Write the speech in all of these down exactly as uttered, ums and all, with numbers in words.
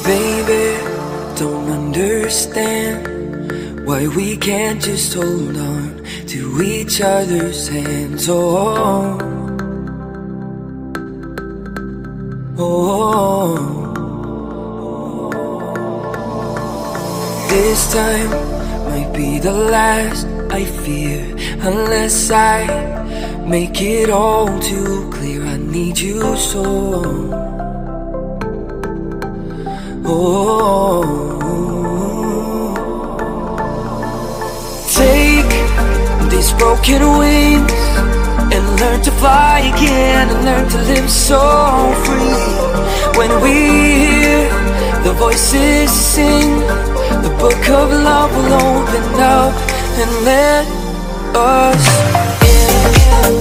Baby, don't understand why we can't just hold on to each other's hands. Oh, oh, this time might be the last, I fear, unless I make it all too clear. I need you so. Oh, take these broken wings and learn to fly again, and learn to live so free. When we hear the voices sing, the book of love will open up and let us in.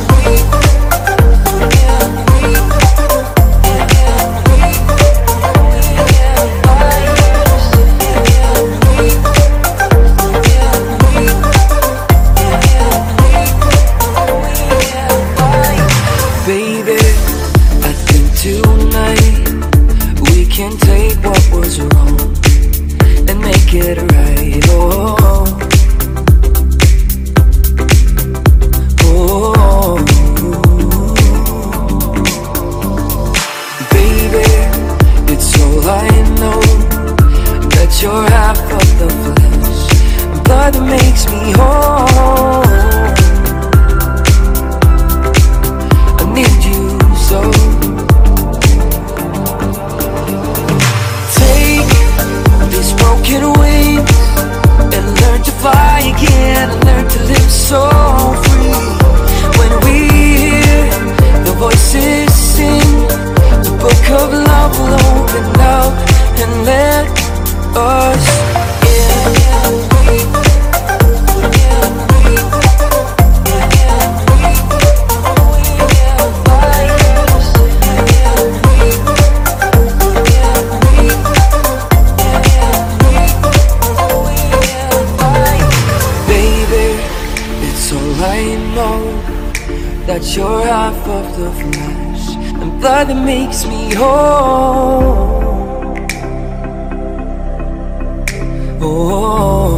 Baby, I think tonight we can take what was wrong and make it right. Oh, oh, baby, it's all I know that you're half of the flesh, blood that makes me whole. Need you so. Take these broken wings and learn to fly again, and learn to live so free. When we hear the voices sing, the book of love will open up and let us in. That you're half of the flesh and blood that makes me whole. Oh,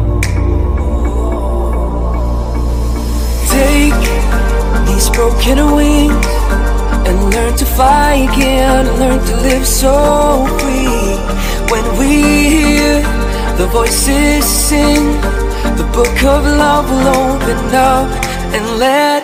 take these broken wings and learn to fly again, and learn to live so free. When we hear the voices sing, the book of love will open up and let